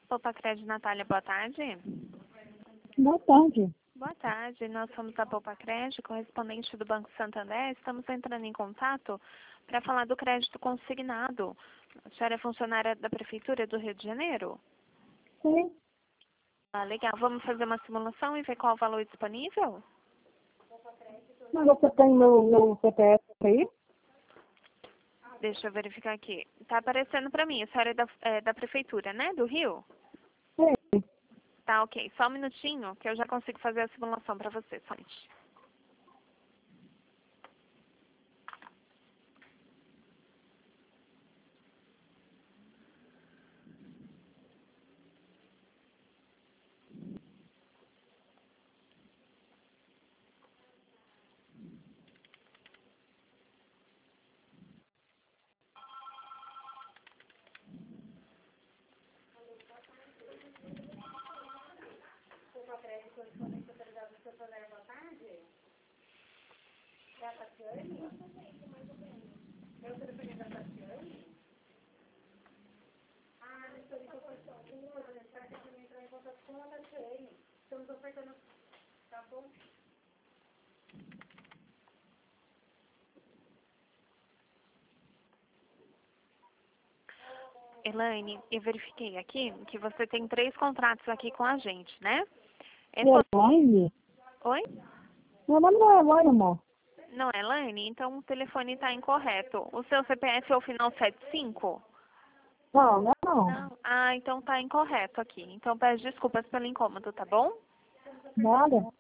Poupa Crédito, Natália, boa tarde. Boa tarde. Boa tarde, nós somos da Poupa Crédito, correspondente do Banco Santander. Estamos entrando em contato para falar do crédito consignado. A senhora é funcionária da Prefeitura do Rio de Janeiro? Sim. Ah, legal. Vamos fazer uma simulação e ver qual o valor disponível? Mas você tem meu CPF aí? Deixa eu verificar aqui. Está aparecendo para mim. A senhora é da Prefeitura, né? Do Rio? Sim. Tá, ok. Só um minutinho que eu já consigo fazer a simulação para você. Só um minutinho. Elaine, eu verifiquei aqui que você tem 3 contratos aqui com a gente, né? Elaine? Oi? Meu nome não é Elaine, amor. Não é Elaine? Então o telefone está incorreto. O seu CPF é o final 75? Não, não é não. Não. Ah, então está incorreto aqui. Então peço desculpas pelo incômodo, tá bom? Nada.